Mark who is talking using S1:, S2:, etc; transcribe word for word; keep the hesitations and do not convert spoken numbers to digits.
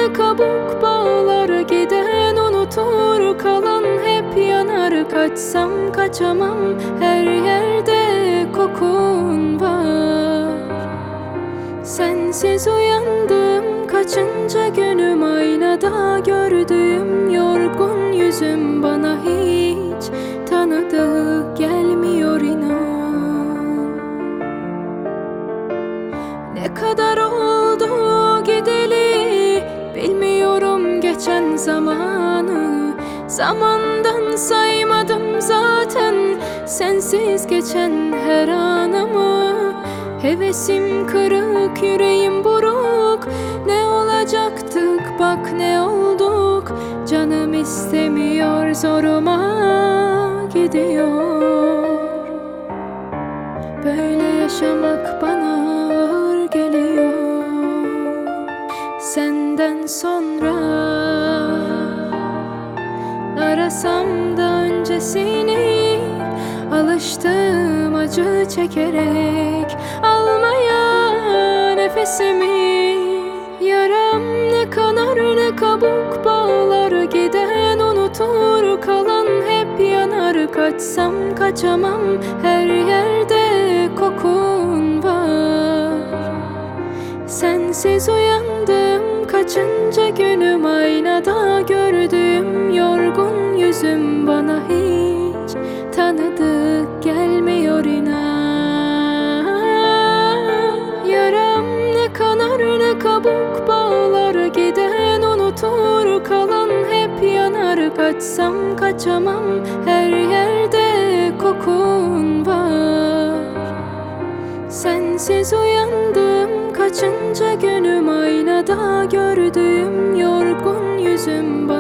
S1: ne kabuk bağlar, giden unutur, kalan hep yanar. Kaçsam kaçamam, her yerde kokun var. Sensiz uyandım kaçıncı günüm, aynada gördüğüm yorgun yüzüm bana hiç tanıdık gelmiyor inan. Ne kadar oldu gideli, bilmiyorum geçen zamanı. Zamandan saymadım zaten sensiz geçen her anımı. Hevesim kırık, yüreğim buruk. Ne olacaktık bak ne olduk. Canım istemiyor, zoruma gidiyor. Böyle yaşamak bana ağır geliyor. Senden sonra arasam da öncesini, alıştım acı çekerek almaya nefesimi. Yaram ne kanar ne kabuk bağlar, giden unutur, kalan hep yanar. Kaçsam kaçamam, her yerde kokun var. Sensiz uyandım kaçıncı günüm, aynada gördüğüm yorgun yüzüm bana hiç tanıdık gelmiyor inan. Yaram ne kanar ne kabuk bağlar, giden unutur, kalan hep yanar. Kaçsam kaçamam, her yerde kokun var. Sensiz uyandım kaçıncı günüm, aynada gördüğüm yorgun yüzüm bana